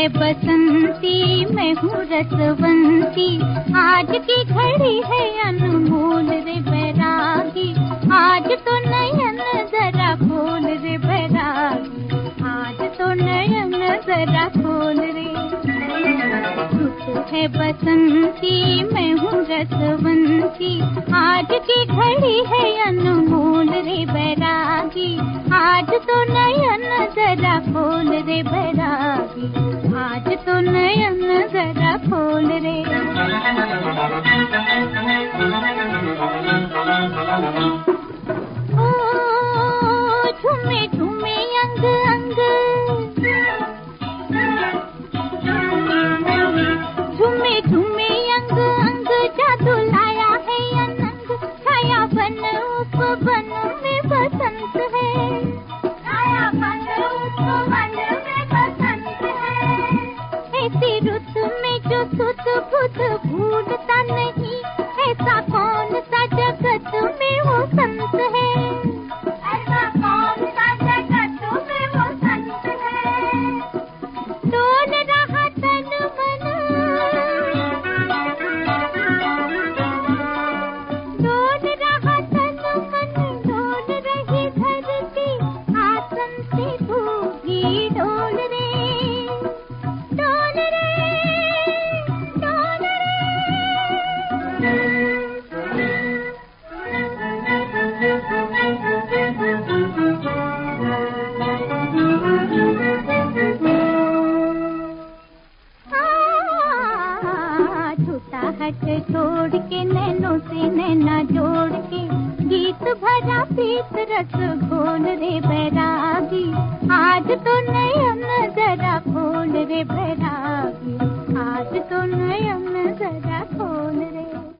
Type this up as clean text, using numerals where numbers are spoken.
है बसंती, मैं हूँ रसवंती, आज की घड़ी है अनमोल रे बैरागी, आज तो नयन जरा खोल रे बैरागी, आज तो नयन जरा खोल रे। है बसंती, मैं हूँ रसवंती, आज की घड़ी है अनमोल रे बैरागी, आज तो नयन जरा खोल रे बैरागी, आज तो नयन जरा खोल रे। ओ झूमे झूमे अंग अंग, झूमे झूमे अंग अंग, जादू लाया है अनंग, छाया बन उपवन में बसंत है, छाया बन उपवन में बसंत है। ऐसी रुत में जो सुध बुध भूलता नहीं, ऐसा कौन सा जगत में वो संत है, ऐसा कौन सा जगत में वो संत है। डोल रहा तन मन, डोल रहा तन मन, डोल रही धरती, आसन से तू भी डोल रे, डोल रे, डोल रे। छूटा हट छोड़ के नैनों से नैना जोड़ के, गीत भरा प्रीत रस घोल रे बैरागी, आज तो नयन जरा खोल रे बैरागी, आज तो नयन जरा खोल रे।